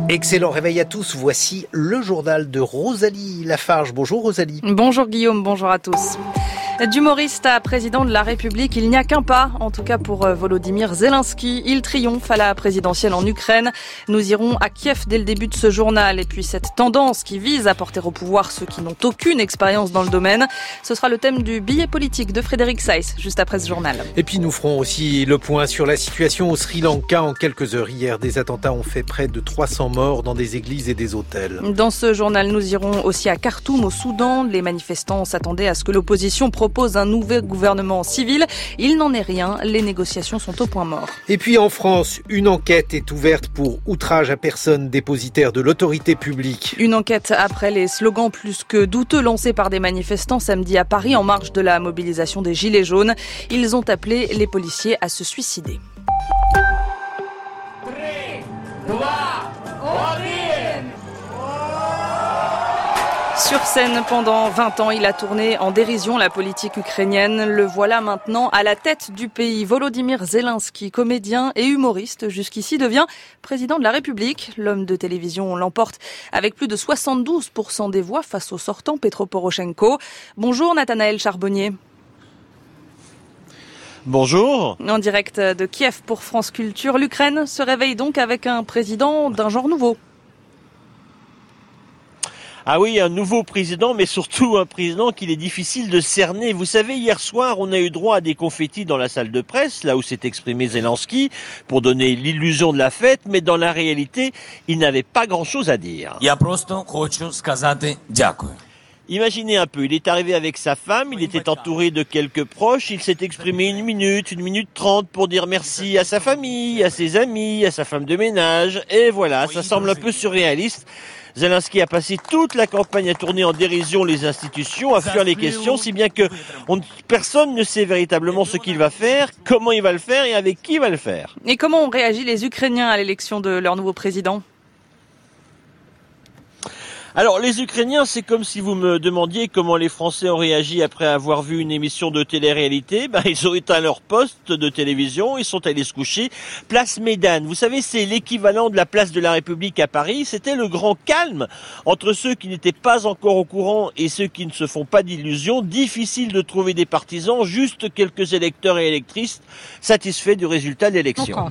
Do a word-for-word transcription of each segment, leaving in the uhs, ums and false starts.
Excellent réveil à tous, voici le journal de Rosalie Lafarge. Bonjour Rosalie. Bonjour Guillaume, bonjour à tous. D'humoriste à président de la République, il n'y a qu'un pas, en tout cas pour Volodymyr Zelensky. Il triomphe à la présidentielle en Ukraine. Nous irons à Kiev dès le début de ce journal. Et puis cette tendance qui vise à porter au pouvoir ceux qui n'ont aucune expérience dans le domaine, ce sera le thème du billet politique de Frédéric Seiss, juste après ce journal. Et puis nous ferons aussi le point sur la situation au Sri Lanka en quelques heures. Hier, des attentats ont fait près de trois cents morts dans des églises et des hôtels. Dans ce journal, nous irons aussi à Khartoum, au Soudan. Les manifestants s'attendaient à ce que l'opposition propose propose un nouveau gouvernement civil. Il n'en est rien. Les négociations sont au point mort. Et puis en France, une enquête est ouverte pour outrage à personne dépositaire de l'autorité publique. Une enquête après les slogans plus que douteux lancés par des manifestants samedi à Paris en marge de la mobilisation des Gilets jaunes. Ils ont appelé les policiers à se suicider. Sur scène pendant vingt ans, il a tourné en dérision la politique ukrainienne. Le voilà maintenant à la tête du pays. Volodymyr Zelensky, comédien et humoriste, jusqu'ici devient président de la République. L'homme de télévision l'emporte avec plus de soixante-douze pour cent des voix face au sortant Petro Poroshenko. Bonjour Nathanaël Charbonnier. Bonjour. En direct de Kiev pour France Culture, l'Ukraine se réveille donc avec un président d'un genre nouveau. Ah oui, un nouveau président, mais surtout un président qu'il est difficile de cerner. Vous savez, hier soir, on a eu droit à des confettis dans la salle de presse, là où s'est exprimé Zelensky, pour donner l'illusion de la fête, mais dans la réalité, il n'avait pas grand-chose à dire. Я просто хочу сказати дякую. Imaginez un peu, il est arrivé avec sa femme, il était entouré de quelques proches, il s'est exprimé une minute, une minute trente pour dire merci à sa famille, à ses amis, à sa femme de ménage, et voilà, ça semble un peu surréaliste. Zelensky a passé toute la campagne à tourner en dérision les institutions, à fuir les questions, si bien que on, personne ne sait véritablement ce qu'il va faire, comment il va le faire et avec qui il va le faire. Et comment ont réagi les Ukrainiens à l'élection de leur nouveau président ? Alors, les Ukrainiens, c'est comme si vous me demandiez comment les Français ont réagi après avoir vu une émission de télé-réalité. Ben, ils ont éteint leur poste de télévision, ils sont allés se coucher. Place Médane, vous savez, c'est l'équivalent de la place de la République à Paris. C'était le grand calme entre ceux qui n'étaient pas encore au courant et ceux qui ne se font pas d'illusions. Difficile de trouver des partisans, juste quelques électeurs et électrices satisfaits du résultat de l'élection.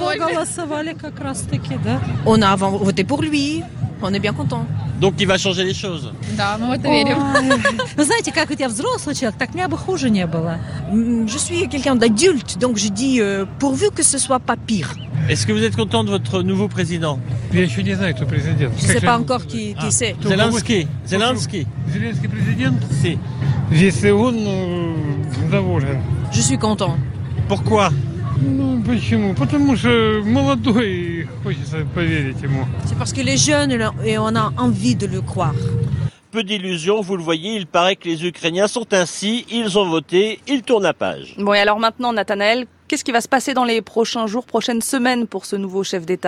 On a voté pour lui, on est bien content. Donc il va changer les choses. Вы знаете, как я взрослый человек, так мне бы хуже не было. Je suis quelqu'un d'adulte, donc je dis euh, pourvu que ce soit pas pire. Est-ce que vous êtes content de votre nouveau président? Je ne sais pas encore qui, qui c'est. Zelensky. Zelensky. Zelensky président? Si. Если он доволен. Je suis content. Pourquoi? Ну, почему? Потому что молодой, хочется поверить ему. C'est parce que les jeunes et on a envie de le croire. Peu d'illusions, vous le voyez, il paraît que les Ukrainiens sont ainsi, ils ont voté, ils tournent la page. Bon, et alors maintenant, Nathanaël, qu'est-ce qui va se passer dans les prochains jours, prochaines semaines pour ce nouveau chef d'État ?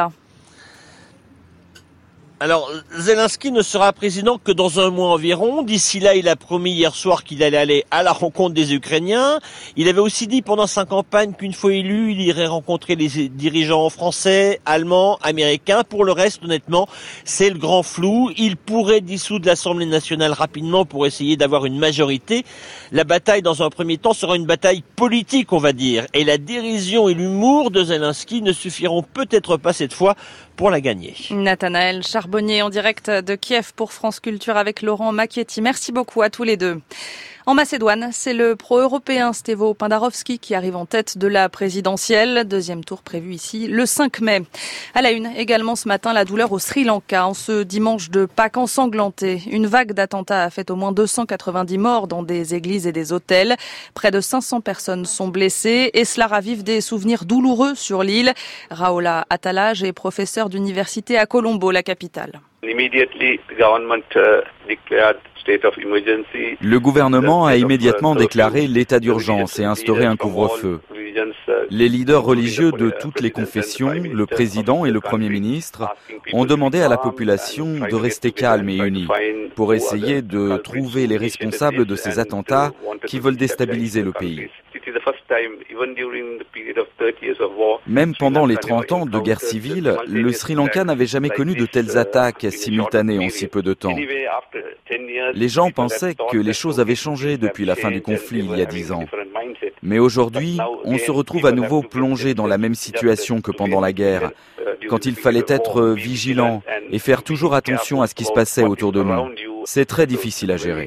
Alors, Zelensky ne sera président que dans un mois environ. D'ici là, il a promis hier soir qu'il allait aller à la rencontre des Ukrainiens. Il avait aussi dit pendant sa campagne qu'une fois élu, il irait rencontrer les dirigeants français, allemands, américains. Pour le reste, honnêtement, c'est le grand flou. Il pourrait dissoudre l'Assemblée nationale rapidement pour essayer d'avoir une majorité. La bataille, dans un premier temps, sera une bataille politique, on va dire. Et la dérision et l'humour de Zelensky ne suffiront peut-être pas cette fois pour la gagner. Nathanaël Charbonnier en direct de Kiev pour France Culture avec Laurent Macchietti. Merci beaucoup à tous les deux. En Macédoine, c'est le pro-européen Stevo Pindarovski qui arrive en tête de la présidentielle. Deuxième tour prévu ici le cinq mai. À la une, également ce matin, la douleur au Sri Lanka en ce dimanche de Pâques ensanglanté. Une vague d'attentats a fait au moins deux cent quatre-vingt-dix morts dans des églises et des hôtels. Près de cinq cents personnes sont blessées et cela ravive des souvenirs douloureux sur l'île. Raoula Atalaj est professeur d'université à Colombo, la capitale. Le gouvernement a immédiatement déclaré l'état d'urgence et instauré un couvre-feu. Les leaders religieux de toutes les confessions, le président et le premier ministre, ont demandé à la population de rester calme et unie pour essayer de trouver les responsables de ces attentats qui veulent déstabiliser le pays. Même pendant les trente ans de guerre civile, le Sri Lanka n'avait jamais connu de telles attaques simultanées en si peu de temps. Les gens pensaient que les choses avaient changé depuis la fin du conflit il y a dix ans. Mais aujourd'hui, on se retrouve à nouveau plongé dans la même situation que pendant la guerre, quand il fallait être vigilant et faire toujours attention à ce qui se passait autour de nous. C'est très difficile à gérer.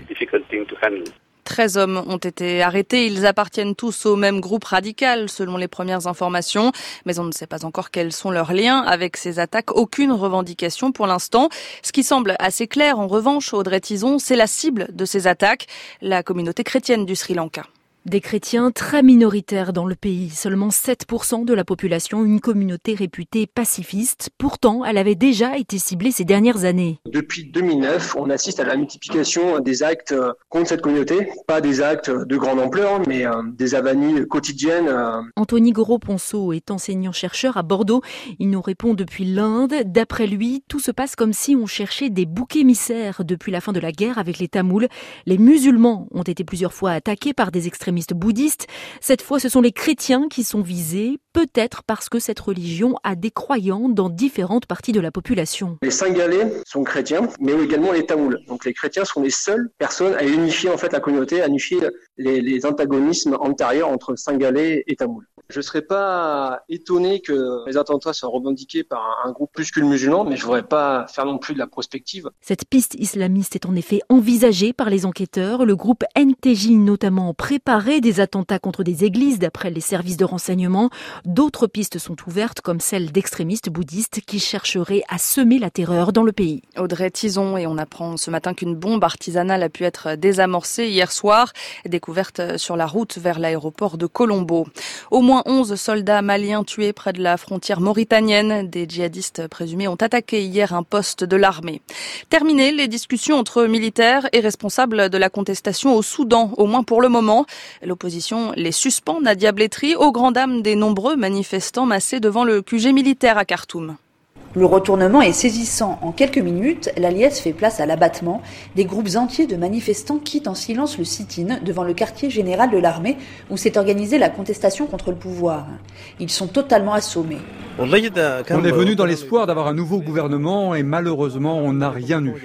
treize hommes ont été arrêtés. Ils appartiennent tous au même groupe radical, selon les premières informations. Mais on ne sait pas encore quels sont leurs liens avec ces attaques. Aucune revendication pour l'instant. Ce qui semble assez clair, en revanche, Audrey Tison, c'est la cible de ces attaques, la communauté chrétienne du Sri Lanka. Des chrétiens très minoritaires dans le pays, seulement sept pour cent de la population, une communauté réputée pacifiste. Pourtant, elle avait déjà été ciblée ces dernières années. Depuis deux mille neuf, on assiste à la multiplication des actes contre cette communauté. Pas des actes de grande ampleur, mais des avanies quotidiennes. Anthony Goro-Ponceau est enseignant-chercheur à Bordeaux. Il nous répond depuis l'Inde. D'après lui, tout se passe comme si on cherchait des boucs émissaires depuis la fin de la guerre avec les Tamouls. Les musulmans ont été plusieurs fois attaqués par des extrémistes bouddhistes. Cette fois, ce sont les chrétiens qui sont visés, peut-être parce que cette religion a des croyants dans différentes parties de la population. Les Singalais sont chrétiens, mais également les Tamouls. Donc les chrétiens sont les seules personnes à unifier en fait la communauté, à unifier les, les antagonismes antérieurs entre Singalais et Tamouls. Je ne serais pas étonné que les attentats soient revendiqués par un groupe plus que le musulman, mais je ne voudrais pas faire non plus de la prospective. Cette piste islamiste est en effet envisagée par les enquêteurs. Le groupe N T J notamment préparait des attentats contre des églises d'après les services de renseignement. D'autres pistes sont ouvertes comme celle d'extrémistes bouddhistes qui chercheraient à semer la terreur dans le pays. Audrey Tison, et on apprend ce matin qu'une bombe artisanale a pu être désamorcée hier soir, découverte sur la route vers l'aéroport de Colombo. Au moins onze soldats maliens tués près de la frontière mauritanienne. Des djihadistes présumés ont attaqué hier un poste de l'armée. Terminé les discussions entre militaires et responsables de la contestation au Soudan, au moins pour le moment. L'opposition les suspend, Nadia Blétry, aux grandes dames des nombreux manifestants massés devant le Q G militaire à Khartoum. Le retournement est saisissant. En quelques minutes, la liesse fait place à l'abattement. Des groupes entiers de manifestants quittent en silence le sit-in devant le quartier général de l'armée où s'est organisée la contestation contre le pouvoir. Ils sont totalement assommés. On est venu dans l'espoir d'avoir un nouveau gouvernement et malheureusement on n'a rien eu.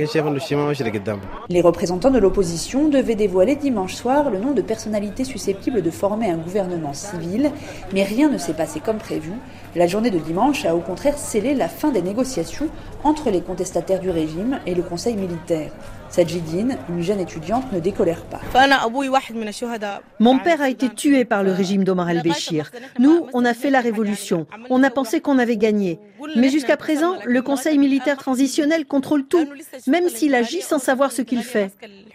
Les représentants de l'opposition devaient dévoiler dimanche soir le nom de personnalités susceptibles de former un gouvernement civil, mais rien ne s'est passé comme prévu. La journée de dimanche a au contraire scellé la fin des négociations entre les contestataires du régime et le conseil militaire. Sajidine, une jeune étudiante, ne décolère pas. Mon père a été tué par le régime d'Omar el-Béchir. Nous, on a fait la révolution. On a pensé qu'on avait gagné. Mais jusqu'à présent, le conseil militaire transitionnel contrôle tout, même s'il agit sans savoir ce qu'il fait.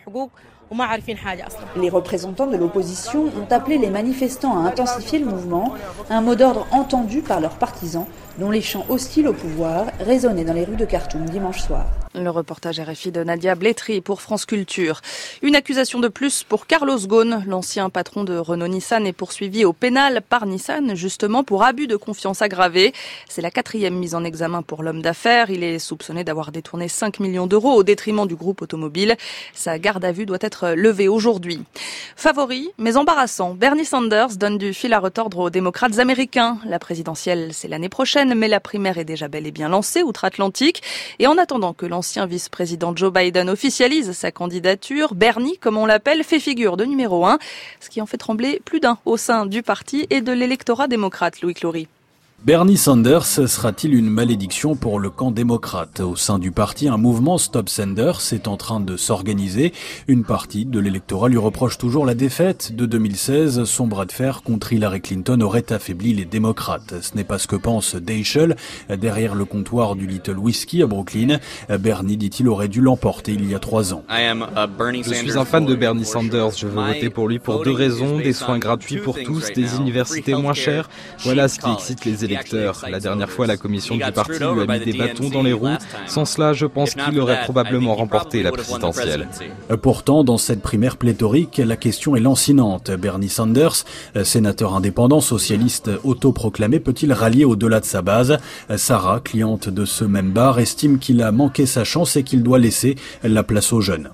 Les représentants de l'opposition ont appelé les manifestants à intensifier le mouvement, un mot d'ordre entendu par leurs partisans, dont les chants hostiles au pouvoir résonnaient dans les rues de Khartoum dimanche soir. Le reportage R F I de Nadia Blétry pour France Culture. Une accusation de plus pour Carlos Ghosn, l'ancien patron de Renault-Nissan, est poursuivi au pénal par Nissan, justement pour abus de confiance aggravé. C'est la quatrième mise en examen pour l'homme d'affaires. Il est soupçonné d'avoir détourné cinq millions d'euros au détriment du groupe automobile. Sa garde à vue doit être levée aujourd'hui. Favori, mais embarrassant, Bernie Sanders donne du fil à retordre aux démocrates américains. La présidentielle, c'est l'année prochaine, mais la primaire est déjà bel et bien lancée outre-Atlantique. Et en attendant que l'ancien vice-président Joe Biden officialise sa candidature, Bernie, comme on l'appelle, fait figure de numéro un, ce qui en fait trembler plus d'un au sein du parti et de l'électorat démocrate. Louis Clory. Bernie Sanders sera-t-il une malédiction pour le camp démocrate? Au sein du parti, un mouvement Stop Sanders est en train de s'organiser. Une partie de l'électorat lui reproche toujours la défaite de deux mille seize. Son bras de fer contre Hillary Clinton aurait affaibli les démocrates. Ce n'est pas ce que pense Daishel, derrière le comptoir du Little Whiskey à Brooklyn. Bernie, dit-il, aurait dû l'emporter il y a trois ans. Je suis un fan de Bernie Sanders. Je veux voter pour lui pour deux raisons. Des soins gratuits pour tous, des universités moins chères. Voilà ce qui excite les électeurs électeurs. La dernière fois, la commission du parti lui a mis des bâtons dans les roues. Sans cela, je pense qu'il aurait probablement remporté la présidentielle. Pourtant, dans cette primaire pléthorique, la question est lancinante. Bernie Sanders, sénateur indépendant, socialiste autoproclamé, peut-il rallier au-delà de sa base ? Sarah, cliente de ce même bar, estime qu'il a manqué sa chance et qu'il doit laisser la place aux jeunes.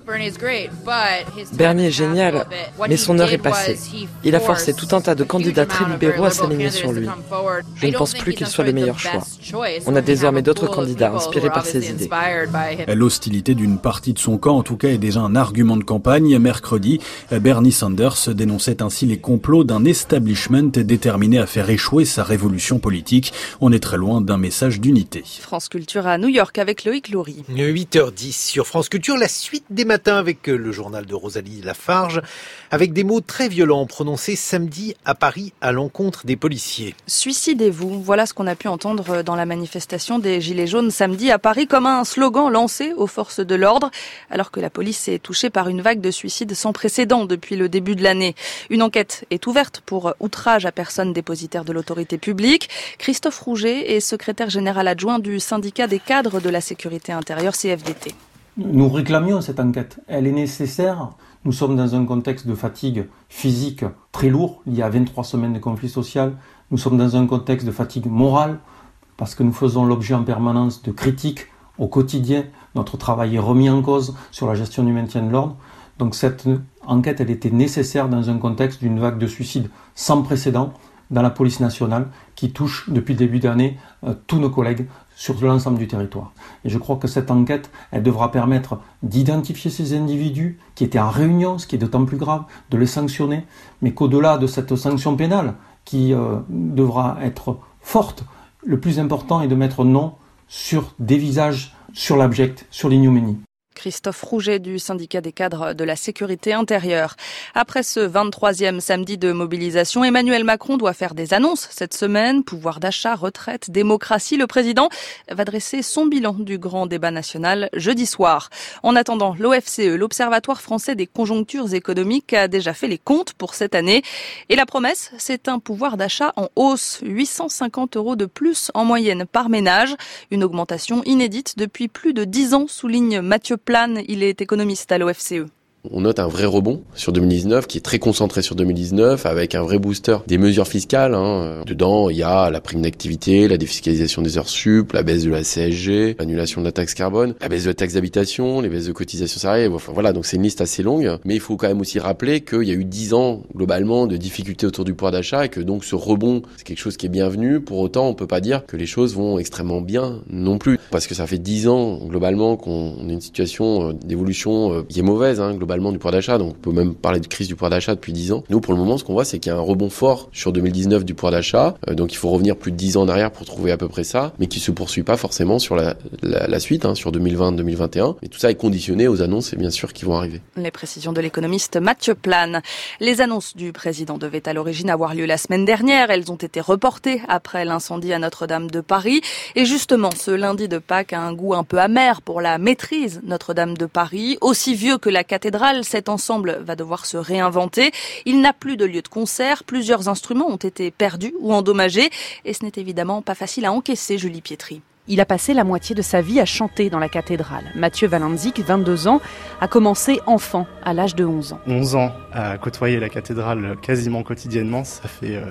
Bernie est génial, mais son heure est passée. Il a forcé tout un tas de candidats très libéraux à s'aligner sur lui. Je ne pense plus qu'il soit le meilleur choix. On a désormais d'autres candidats inspirés par ses idées. L'hostilité d'une partie de son camp, en tout cas, est déjà un argument de campagne. Mercredi, Bernie Sanders dénonçait ainsi les complots d'un establishment déterminé à faire échouer sa révolution politique. On est très loin d'un message d'unité. France Culture à New York avec Loïc Loury. huit heures dix sur France Culture, la suite des matins avec le journal de Rosalie Lafarge, avec des mots très violents prononcés samedi à Paris à l'encontre des policiers. Suicidez-vous, voilà ce qu'on a pu entendre dans la manifestation des Gilets jaunes samedi à Paris comme un slogan lancé aux forces de l'ordre, alors que la police est touchée par une vague de suicides sans précédent depuis le début de l'année. Une enquête est ouverte pour outrage à personne dépositaire de l'autorité publique. Christophe Rouget est secrétaire général adjoint du syndicat des cadres de la sécurité intérieure C F D T. Nous réclamions cette enquête. Elle est nécessaire. Nous sommes dans un contexte de fatigue physique très lourd. Il y a vingt-trois semaines de conflit social. Nous sommes dans un contexte de fatigue morale parce que nous faisons l'objet en permanence de critiques au quotidien. Notre travail est remis en cause sur la gestion du maintien de l'ordre. Donc cette enquête, elle était nécessaire dans un contexte d'une vague de suicides sans précédent dans la police nationale qui touche depuis le début d'année euh, tous nos collègues sur l'ensemble du territoire. Et je crois que cette enquête, elle devra permettre d'identifier ces individus qui étaient en réunion, ce qui est d'autant plus grave, de les sanctionner, mais qu'au-delà de cette sanction pénale qui euh, devra être forte, le plus important est de mettre non sur des visages, sur l'abject, sur l'ignominie. Christophe Rouget du syndicat des cadres de la sécurité intérieure. Après ce vingt-troisième samedi de mobilisation, Emmanuel Macron doit faire des annonces cette semaine. Pouvoir d'achat, retraite, démocratie. Le président va dresser son bilan du grand débat national jeudi soir. En attendant, l'O F C E, l'Observatoire français des conjonctures économiques, a déjà fait les comptes pour cette année. Et la promesse, c'est un pouvoir d'achat en hausse. huit cent cinquante euros de plus en moyenne par ménage. Une augmentation inédite depuis plus de dix ans, souligne Mathieu Plane, il est économiste à l'O F C E. On note un vrai rebond sur deux mille dix-neuf qui est très concentré sur deux mille dix-neuf avec un vrai booster des mesures fiscales. Hein. Dedans, il y a la prime d'activité, la défiscalisation des heures sup, la baisse de la C S G, l'annulation de la taxe carbone, la baisse de la taxe d'habitation, les baisses de cotisations salariales. Enfin voilà, donc c'est une liste assez longue. Mais il faut quand même aussi rappeler qu'il y a eu dix ans globalement de difficultés autour du pouvoir d'achat et que donc ce rebond, c'est quelque chose qui est bienvenu. Pour autant, on peut pas dire que les choses vont extrêmement bien non plus. Parce que ça fait dix ans globalement qu'on a une situation d'évolution qui est mauvaise, hein, globalement du pouvoir d'achat, donc on peut même parler de crise du pouvoir d'achat depuis dix ans. Nous, pour le moment, ce qu'on voit, c'est qu'il y a un rebond fort sur deux mille dix-neuf du pouvoir d'achat, euh, donc il faut revenir plus de dix ans en arrière pour trouver à peu près ça, mais qui se poursuit pas forcément sur la, la, la suite, hein, sur deux mille vingt deux mille vingt et un. Et tout ça est conditionné aux annonces, et bien sûr, qui vont arriver. Les précisions de l'économiste Mathieu Plane. Les annonces du président devaient à l'origine avoir lieu la semaine dernière. Elles ont été reportées après l'incendie à Notre-Dame de Paris. Et justement, ce lundi de Pâques a un goût un peu amer pour la maîtrise Notre-Dame de Paris. Aussi vieux que la cathédrale, cet ensemble va devoir se réinventer. Il n'a plus de lieu de concert. Plusieurs instruments ont été perdus ou endommagés. Et ce n'est évidemment pas facile à encaisser, Julie Pietri. Il a passé la moitié de sa vie à chanter dans la cathédrale. Mathieu Valenzik, vingt-deux ans, a commencé enfant à l'âge de onze ans. onze ans à côtoyer la cathédrale quasiment quotidiennement, ça fait, euh,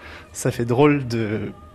ça fait drôle de,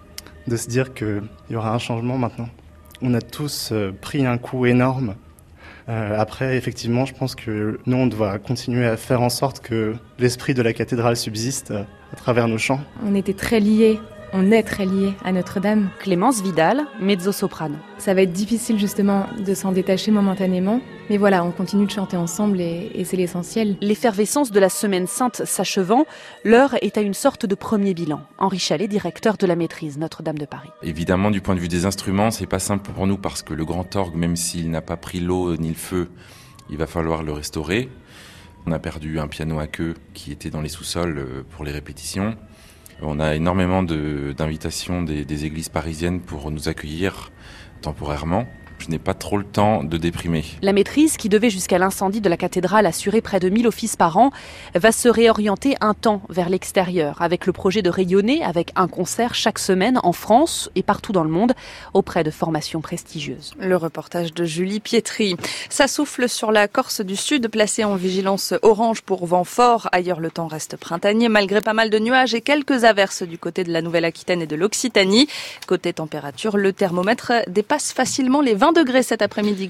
de se dire qu'il y aura un changement maintenant. On a tous euh, pris un coup énorme. Euh, après, effectivement, je pense que nous, on doit continuer à faire en sorte que l'esprit de la cathédrale subsiste euh, à travers nos chants. On était très liés. On est très liés à Notre-Dame. Clémence Vidal, mezzo-soprano. Ça va être difficile justement de s'en détacher momentanément. Mais voilà, on continue de chanter ensemble et, et c'est l'essentiel. L'effervescence de la Semaine Sainte s'achevant, l'heure est à une sorte de premier bilan. Henri Chalet, directeur de la maîtrise Notre-Dame de Paris. Évidemment, du point de vue des instruments, c'est pas simple pour nous parce que le grand orgue, même s'il n'a pas pris l'eau ni le feu, il va falloir le restaurer. On a perdu un piano à queue qui était dans les sous-sols pour les répétitions. On a énormément de, d'invitations des, des églises parisiennes pour nous accueillir temporairement. je n'ai pas trop le temps de déprimer. La maîtrise, qui devait jusqu'à l'incendie de la cathédrale assurer près de mille offices par an, va se réorienter un temps vers l'extérieur, avec le projet de rayonner avec un concert chaque semaine en France et partout dans le monde, auprès de formations prestigieuses. Le reportage de Julie Pietri. Ça souffle sur la Corse du Sud, placée en vigilance orange pour vent fort. Ailleurs, le temps reste printanier, malgré pas mal de nuages et quelques averses du côté de la Nouvelle-Aquitaine et de l'Occitanie. Côté température, le thermomètre dépasse facilement les vingt degrés cet après-midi.